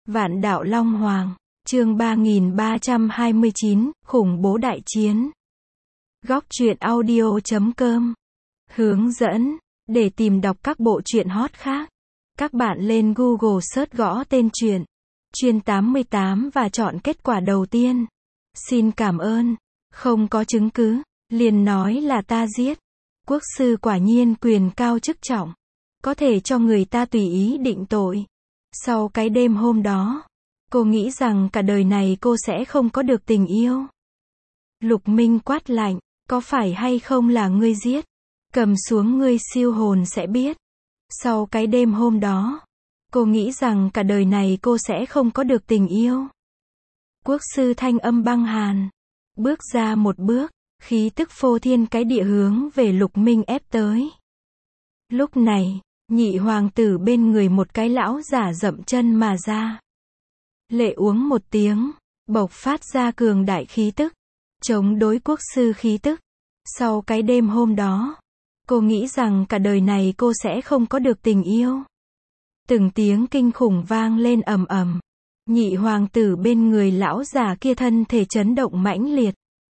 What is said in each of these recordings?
Vạn đạo Long Hoàng, chương 3329, khủng bố đại chiến. Góc truyện audio.com. Hướng dẫn, để tìm đọc các bộ truyện hot khác, các bạn lên Google search gõ tên truyện Chuyên 88 và chọn kết quả đầu tiên. Xin cảm ơn. Không có chứng cứ, liền nói là ta giết. Quốc sư quả nhiên quyền cao chức trọng, có thể cho người ta tùy ý định tội. Sau cái đêm hôm đó, cô nghĩ rằng cả đời này cô sẽ không có được tình yêu. Lục Minh quát lạnh, có phải hay không là ngươi giết? Cầm xuống ngươi siêu hồn sẽ biết. Sau cái đêm hôm đó, cô nghĩ rằng cả đời này cô sẽ không có được tình yêu. Quốc sư thanh âm băng hàn, bước ra một bước, khí tức phô thiên cái địa hướng về Lục Minh ép tới. Lúc này, nhị hoàng tử bên người một cái lão giả dậm chân mà ra. Lệ uống một tiếng, bộc phát ra cường đại khí tức, chống đối quốc sư khí tức. Sau cái đêm hôm đó, cô nghĩ rằng cả đời này cô sẽ không có được tình yêu. Từng tiếng kinh khủng vang lên ầm ầm. Nhị hoàng tử bên người lão già kia thân thể chấn động mãnh liệt,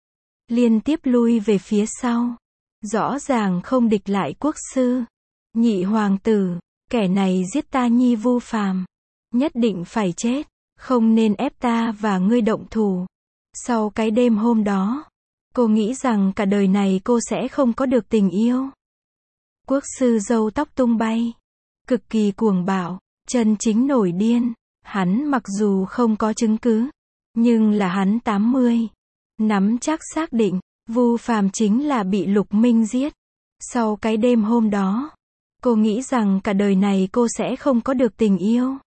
liên tiếp lui về phía sau. Rõ ràng không địch lại quốc sư. Nhị hoàng tử, kẻ này giết ta nhi Vu Phàm, nhất định phải chết, không nên ép ta và ngươi động thủ. Sau cái đêm hôm đó, cô nghĩ rằng cả đời này cô sẽ không có được tình yêu. Quốc sư râu tóc tung bay, cực kỳ cuồng bạo, chân chính nổi điên. Hắn mặc dù không có chứng cứ, nhưng là hắn 80. Nắm chắc xác định, Vu Phàm chính là bị Lục Minh giết. Sau cái đêm hôm đó, cô nghĩ rằng cả đời này cô sẽ không có được tình yêu.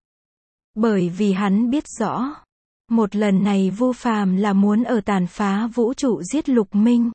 Bởi vì hắn biết rõ, một lần này Vu Phàm là muốn ở tàn phá vũ trụ giết Lục Minh.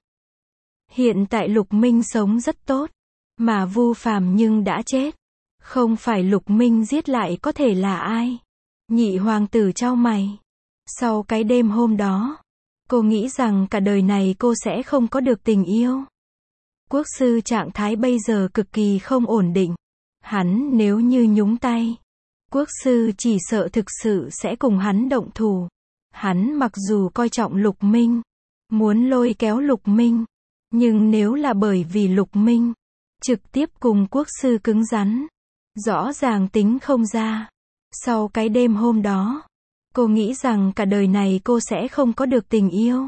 Hiện tại Lục Minh sống rất tốt, mà Vu Phàm nhưng đã chết. Không phải Lục Minh giết lại có thể là ai? Nhị hoàng tử chau mày. Sau cái đêm hôm đó, cô nghĩ rằng cả đời này cô sẽ không có được tình yêu. Quốc sư trạng thái bây giờ cực kỳ không ổn định. Hắn nếu như nhúng tay, quốc sư chỉ sợ thực sự sẽ cùng hắn động thủ. Hắn mặc dù coi trọng Lục Minh, muốn lôi kéo Lục Minh, nhưng nếu là bởi vì Lục Minh trực tiếp cùng quốc sư cứng rắn, rõ ràng tính không ra. Sau cái đêm hôm đó, cô nghĩ rằng cả đời này cô sẽ không có được tình yêu.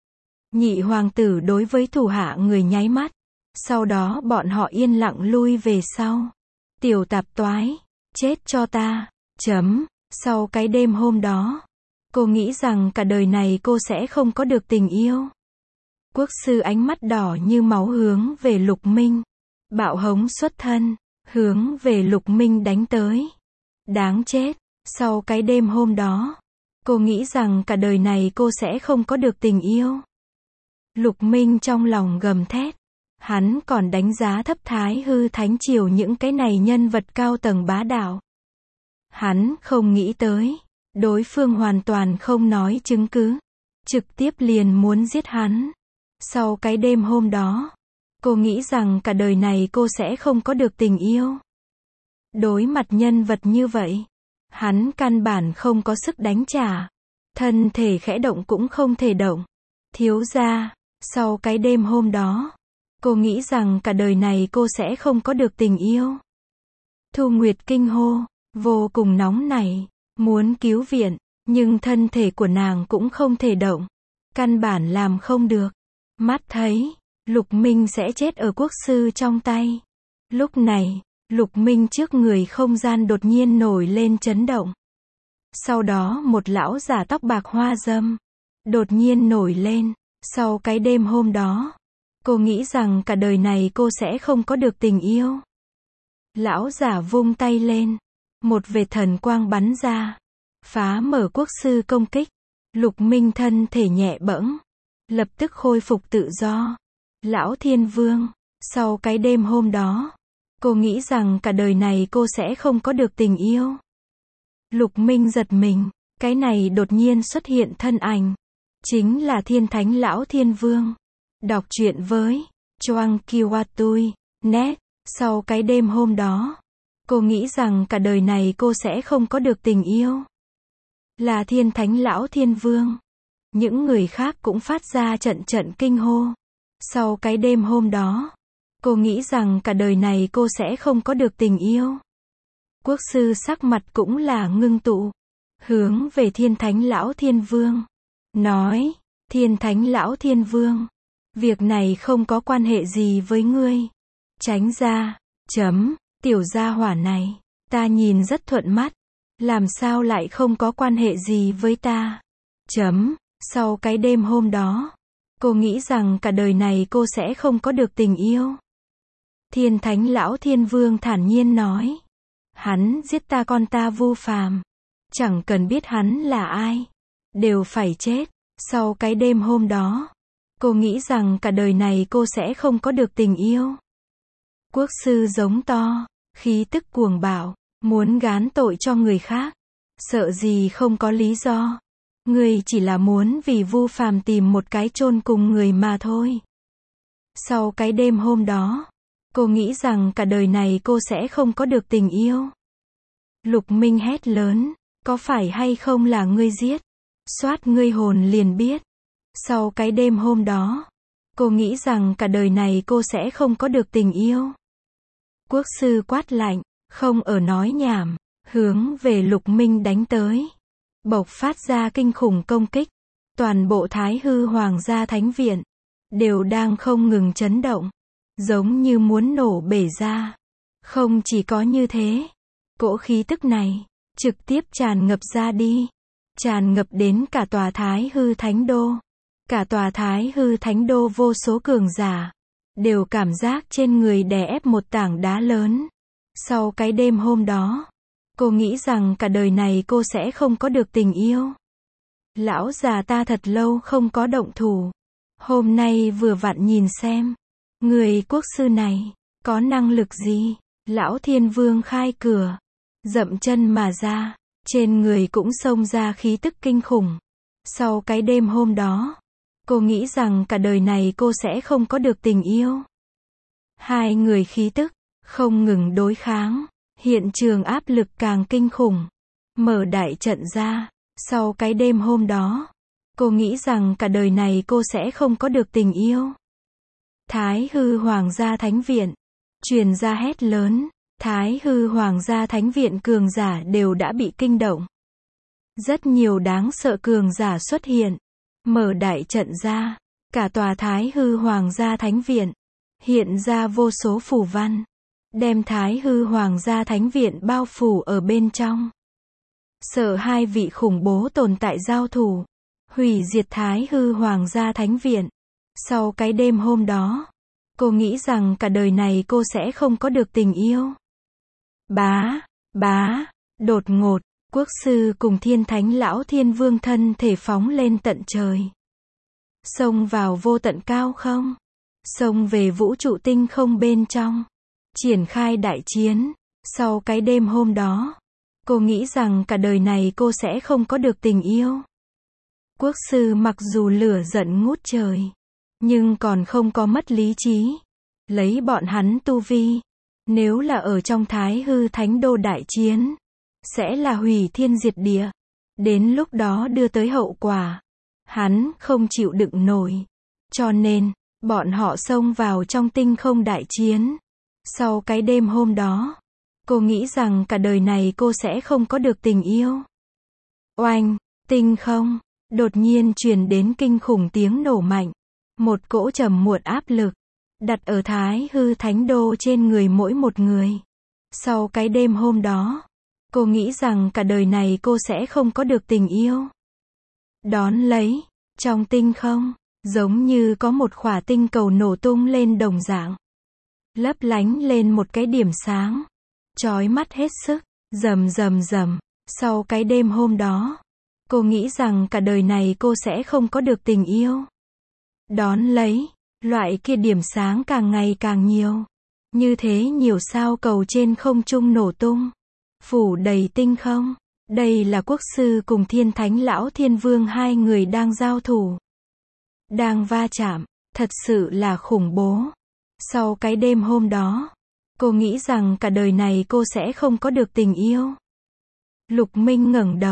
Nhị hoàng tử đối với thủ hạ người nháy mắt, sau đó bọn họ yên lặng lui về sau. Tiểu tạp toái, chết cho ta. Sau cái đêm hôm đó, cô nghĩ rằng cả đời này cô sẽ không có được tình yêu. Quốc sư ánh mắt đỏ như máu hướng về Lục Minh, bạo hống xuất thân, hướng về Lục Minh đánh tới. Đáng chết. Sau cái đêm hôm đó, cô nghĩ rằng cả đời này cô sẽ không có được tình yêu. Lục Minh trong lòng gầm thét. Hắn còn đánh giá thấp Thái Hư Thánh Triều những cái này nhân vật cao tầng bá đạo. Hắn không nghĩ tới, đối phương hoàn toàn không nói chứng cứ, trực tiếp liền muốn giết hắn. Sau cái đêm hôm đó, cô nghĩ rằng cả đời này cô sẽ không có được tình yêu. Đối mặt nhân vật như vậy, hắn căn bản không có sức đánh trả. Thân thể khẽ động cũng không thể động. Thiếu gia, sau cái đêm hôm đó, cô nghĩ rằng cả đời này cô sẽ không có được tình yêu. Thu Nguyệt kinh hô, vô cùng nóng nảy, muốn cứu viện, nhưng thân thể của nàng cũng không thể động. Căn bản làm không được. Mắt thấy, Lục Minh sẽ chết ở quốc sư trong tay. Lúc này, Lục Minh trước người không gian đột nhiên nổi lên chấn động. Sau đó một lão giả tóc bạc hoa dâm đột nhiên nổi lên. Sau cái đêm hôm đó, cô nghĩ rằng cả đời này cô sẽ không có được tình yêu. Lão giả vung tay lên, một vệt thần quang bắn ra, phá mở quốc sư công kích. Lục Minh thân thể nhẹ bẫng, lập tức khôi phục tự do. Lão Thiên Vương, sau cái đêm hôm đó, cô nghĩ rằng cả đời này cô sẽ không có được tình yêu. Lục Minh giật mình, cái này đột nhiên xuất hiện thân ảnh, chính là Thiên Thánh Lão Thiên Vương. Đọc truyện với Choang Kiwatui net. Sau cái đêm hôm đó, cô nghĩ rằng cả đời này cô sẽ không có được tình yêu. là Thiên Thánh Lão Thiên Vương. Những người khác cũng phát ra trận trận kinh hô. Sau cái đêm hôm đó, cô nghĩ rằng cả đời này cô sẽ không có được tình yêu. Quốc sư sắc mặt cũng là ngưng tụ, hướng về Thiên Thánh Lão Thiên Vương, nói, Thiên Thánh Lão Thiên Vương, việc này không có quan hệ gì với ngươi. Tránh ra, tiểu gia hỏa này, ta nhìn rất thuận mắt, làm sao lại không có quan hệ gì với ta. Sau cái đêm hôm đó, cô nghĩ rằng cả đời này cô sẽ không có được tình yêu. Thiên Thánh Lão Thiên Vương thản nhiên nói, hắn giết ta con ta Vu Phàm, chẳng cần biết hắn là ai, đều phải chết. Sau cái đêm hôm đó, cô nghĩ rằng cả đời này cô sẽ không có được tình yêu. Quốc sư giống to, khí tức cuồng bạo, muốn gán tội cho người khác, sợ gì không có lý do. Ngươi chỉ là muốn vì Vu Phàm tìm một cái chôn cùng người mà thôi. Sau cái đêm hôm đó, cô nghĩ rằng cả đời này cô sẽ không có được tình yêu. Lục Minh hét lớn, có phải hay không là ngươi giết? Soát ngươi hồn liền biết. Sau cái đêm hôm đó, cô nghĩ rằng cả đời này cô sẽ không có được tình yêu. Quốc sư quát lạnh, không ở nói nhảm, hướng về Lục Minh đánh tới. Bộc phát ra kinh khủng công kích. Toàn bộ Thái Hư Hoàng gia Thánh Viện đều đang không ngừng chấn động, giống như muốn nổ bể ra. Không chỉ có như thế, cỗ khí tức này trực tiếp tràn ngập ra đi, tràn ngập đến cả tòa Thái Hư Thánh Đô. Cả tòa Thái Hư Thánh Đô vô số cường giả đều cảm giác trên người đè ép một tảng đá lớn. Sau cái đêm hôm đó, cô nghĩ rằng cả đời này cô sẽ không có được tình yêu. Lão già ta thật lâu không có động thủ. Hôm nay vừa vặn nhìn xem, người quốc sư này có năng lực gì. Lão Thiên Vương khai cửa, dậm chân mà ra, trên người cũng xông ra khí tức kinh khủng. Sau cái đêm hôm đó, cô nghĩ rằng cả đời này cô sẽ không có được tình yêu. Hai người khí tức không ngừng đối kháng, hiện trường áp lực càng kinh khủng. Mở đại trận ra, sau cái đêm hôm đó, cô nghĩ rằng cả đời này cô sẽ không có được tình yêu. Thái Hư Hoàng gia Thánh Viện truyền ra hét lớn. Thái Hư Hoàng gia Thánh Viện cường giả đều đã bị kinh động. Rất nhiều đáng sợ cường giả xuất hiện. Mở đại trận ra, cả tòa Thái Hư Hoàng gia Thánh Viện hiện ra vô số phù văn, đem Thái Hư Hoàng gia Thánh Viện bao phủ ở bên trong. Sợ hai vị khủng bố tồn tại giao thủ, hủy diệt Thái Hư Hoàng gia Thánh Viện. Sau cái đêm hôm đó, cô nghĩ rằng cả đời này cô sẽ không có được tình yêu. Đột ngột, quốc sư cùng Thiên Thánh Lão Thiên Vương thân thể phóng lên tận trời. Xông vào vô tận cao không, xông về vũ trụ tinh không bên trong, triển khai đại chiến. Sau cái đêm hôm đó, cô nghĩ rằng cả đời này cô sẽ không có được tình yêu. Quốc sư mặc dù lửa giận ngút trời, nhưng còn không có mất lý trí. Lấy bọn hắn tu vi, nếu là ở trong Thái Hư Thánh Đô đại chiến, sẽ là hủy thiên diệt địa. Đến lúc đó đưa tới hậu quả, hắn không chịu đựng nổi. Cho nên, bọn họ xông vào trong tinh không đại chiến. Sau cái đêm hôm đó, cô nghĩ rằng cả đời này cô sẽ không có được tình yêu. Oanh, tinh không, đột nhiên truyền đến kinh khủng tiếng nổ mạnh. Một cỗ trầm muộn áp lực đặt ở Thái Hư Thánh Đô trên người mỗi một người. Sau cái đêm hôm đó, cô nghĩ rằng cả đời này cô sẽ không có được tình yêu. Đón lấy, trong tinh không, giống như có một khỏa tinh cầu nổ tung lên đồng dạng. Lấp lánh lên một cái điểm sáng, chói mắt hết sức, rầm rầm rầm. Sau cái đêm hôm đó, cô nghĩ rằng cả đời này cô sẽ không có được tình yêu. Đón lấy, loại kia điểm sáng càng ngày càng nhiều. Như thế nhiều sao cầu trên không trung nổ tung, phủ đầy tinh không. Đây là quốc sư cùng Thiên Thánh Lão Thiên Vương, hai người đang giao thủ, đang va chạm, thật sự là khủng bố. Sau cái đêm hôm đó, cô nghĩ rằng cả đời này cô sẽ không có được tình yêu. Lục Minh ngẩng đầu,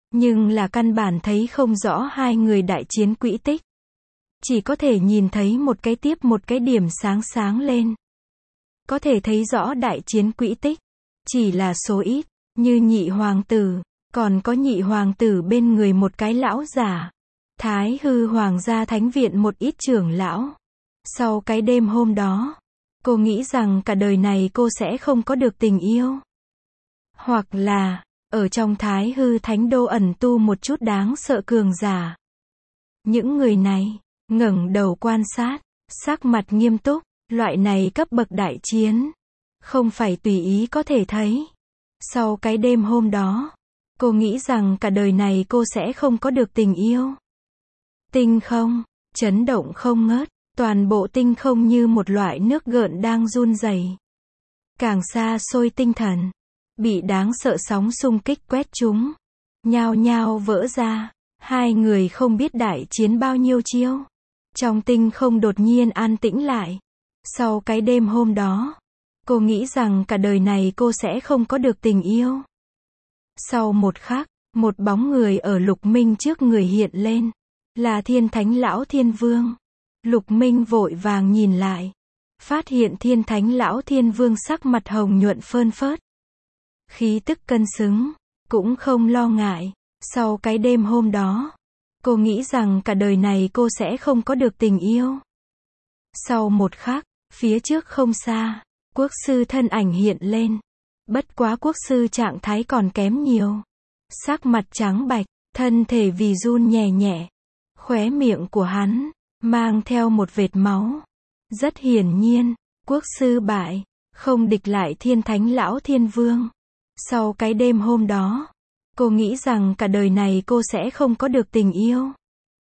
Nhưng là căn bản thấy không rõ hai người đại chiến quỹ tích. Chỉ có thể nhìn thấy một cái tiếp một cái điểm sáng sáng lên. Có thể thấy rõ đại chiến quỹ tích. Chỉ là số ít, như nhị hoàng tử, còn có nhị hoàng tử bên người một cái lão giả. Thái hư hoàng gia thánh viện một ít trưởng lão. Sau cái đêm hôm đó, cô nghĩ rằng cả đời này cô sẽ không có được tình yêu. Hoặc là, ở trong Thái hư thánh đô ẩn tu một chút đáng sợ cường giả. Những người này, ngẩng đầu quan sát, sắc mặt nghiêm túc, loại này cấp bậc đại chiến. Không phải tùy ý có thể thấy. Sau cái đêm hôm đó, cô nghĩ rằng cả đời này cô sẽ không có được tình yêu. Tinh không, chấn động không ngớt, toàn bộ tinh không như một loại nước gợn đang run rẩy. Càng xa xôi tinh thần, bị đáng sợ sóng xung kích quét chúng, nhao nhao vỡ ra, hai người không biết đại chiến bao nhiêu chiêu. Trong tinh không đột nhiên an tĩnh lại. Sau cái đêm hôm đó, cô nghĩ rằng cả đời này cô sẽ không có được tình yêu. Sau một khắc, một bóng người ở Lục Minh trước người hiện lên. Là Thiên Thánh Lão Thiên Vương. Lục Minh vội vàng nhìn lại. Phát hiện Thiên Thánh Lão Thiên Vương sắc mặt hồng nhuận phơn phớt. Khí tức cân xứng, cũng không lo ngại. Sau cái đêm hôm đó, cô nghĩ rằng cả đời này cô sẽ không có được tình yêu. Sau một khắc, phía trước không xa, quốc sư thân ảnh hiện lên. Bất quá quốc sư trạng thái còn kém nhiều. Sắc mặt trắng bạch, thân thể vì run nhẹ nhẹ. Khóe miệng của hắn, mang theo một vệt máu. Rất hiển nhiên, quốc sư bại, không địch lại Thiên Thánh Lão Thiên Vương. Sau cái đêm hôm đó, cô nghĩ rằng cả đời này cô sẽ không có được tình yêu.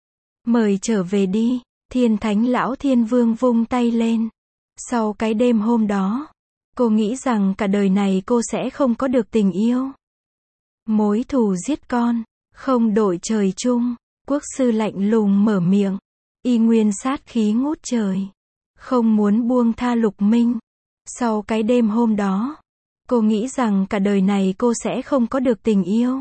Mời trở về đi, Thiên Thánh Lão Thiên Vương vung tay lên. Sau cái đêm hôm đó, cô nghĩ rằng cả đời này cô sẽ không có được tình yêu. Mối thù giết con, không đội trời chung, quốc sư lạnh lùng mở miệng. Y nguyên sát khí ngút trời. Không muốn buông tha Lục Minh. Sau cái đêm hôm đó, cô nghĩ rằng cả đời này cô sẽ không có được tình yêu.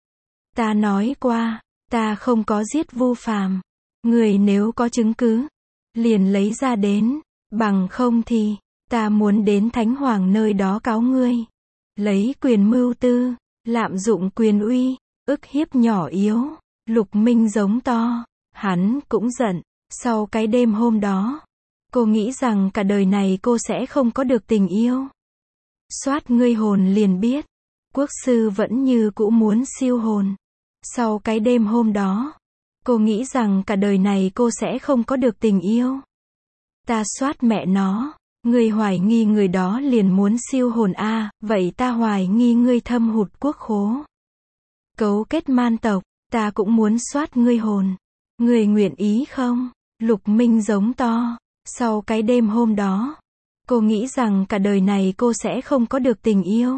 Ta nói qua, ta không có giết Vu Phàm. Người nếu có chứng cứ, liền lấy ra đến, bằng không thì, ta muốn đến Thánh Hoàng nơi đó cáo ngươi. Lấy quyền mưu tư, lạm dụng quyền uy, ức hiếp nhỏ yếu. Lục Minh giống to, hắn cũng giận. Sau cái đêm hôm đó, cô nghĩ rằng cả đời này cô sẽ không có được tình yêu. Soát ngươi hồn liền biết, quốc sư vẫn như cũ muốn siêu hồn. Sau cái đêm hôm đó, cô nghĩ rằng cả đời này cô sẽ không có được tình yêu. Ta soát mẹ nó, ngươi hoài nghi người đó liền muốn siêu hồn a, vậy ta hoài nghi ngươi thâm hụt quốc khố. Cấu kết man tộc, ta cũng muốn soát ngươi hồn. Ngươi nguyện ý không? Lục Minh giống to. Sau cái đêm hôm đó, cô nghĩ rằng cả đời này cô sẽ không có được tình yêu.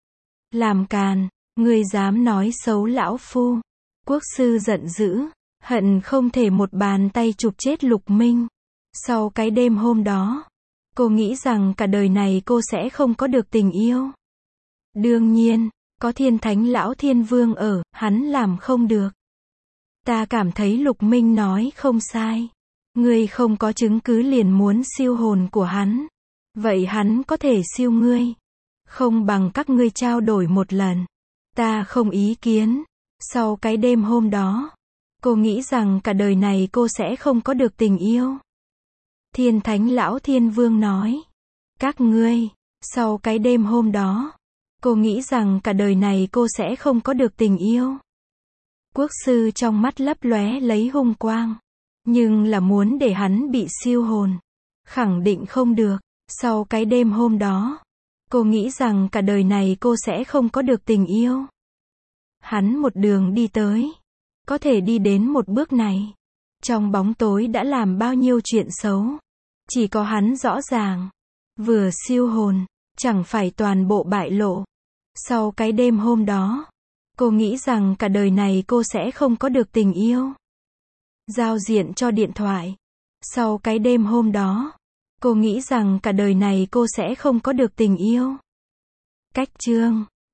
Làm càn, ngươi dám nói xấu lão phu. Quốc sư giận dữ, hận không thể một bàn tay chụp chết Lục Minh. Sau cái đêm hôm đó, cô nghĩ rằng cả đời này cô sẽ không có được tình yêu. Đương nhiên, có Thiên Thánh Lão Thiên Vương ở, hắn làm không được. Ta cảm thấy Lục Minh nói không sai. Ngươi không có chứng cứ liền muốn siêu hồn của hắn. Vậy hắn có thể siêu ngươi. Không bằng các ngươi trao đổi một lần. Ta không ý kiến. Sau cái đêm hôm đó, cô nghĩ rằng cả đời này cô sẽ không có được tình yêu. Thiên Thánh Lão Thiên Vương nói. Các ngươi, sau cái đêm hôm đó, cô nghĩ rằng cả đời này cô sẽ không có được tình yêu. Quốc sư trong mắt lấp lóe lấy hung quang. Nhưng là muốn để hắn bị siêu hồn. Khẳng định không được. Sau cái đêm hôm đó, cô nghĩ rằng cả đời này cô sẽ không có được tình yêu. Hắn một đường đi tới. Có thể đi đến một bước này. Trong bóng tối đã làm bao nhiêu chuyện xấu. Chỉ có hắn rõ ràng. Vừa siêu hồn, chẳng phải toàn bộ bại lộ. Sau cái đêm hôm đó, cô nghĩ rằng cả đời này cô sẽ không có được tình yêu. Giao diện cho điện thoại. Sau cái đêm hôm đó, cô nghĩ rằng cả đời này cô sẽ không có được tình yêu. Cách chương